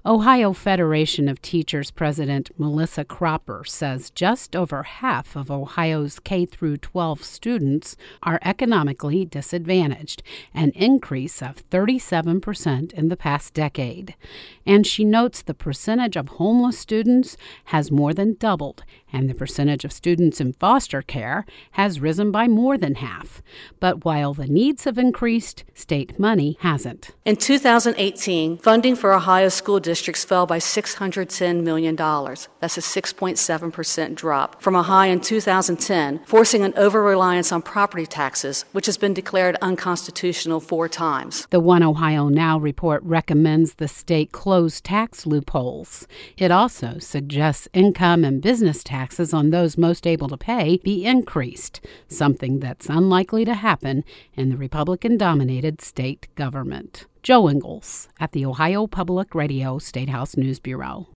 Ohio Federation of Teachers President Melissa Cropper says just over half of Ohio's K-12 students are economically disadvantaged, an increase of 37% in the past decade. And she notes the percentage of homeless students has more than doubled, and the percentage of students in foster care has risen by more than half. But while the needs have increased, state money hasn't. In 2018, funding for Ohio school districts fell by $610 million. That's a 6.7% drop from a high in 2010, forcing an over-reliance on property taxes, which has been declared unconstitutional 4 times. The One Ohio Now report recommends the state close tax loopholes. It also suggests income and business taxes on those most able to pay be increased, something that's unlikely to happen in the Republican-dominated state government. Joe Ingles at the Ohio Public Radio State House News Bureau.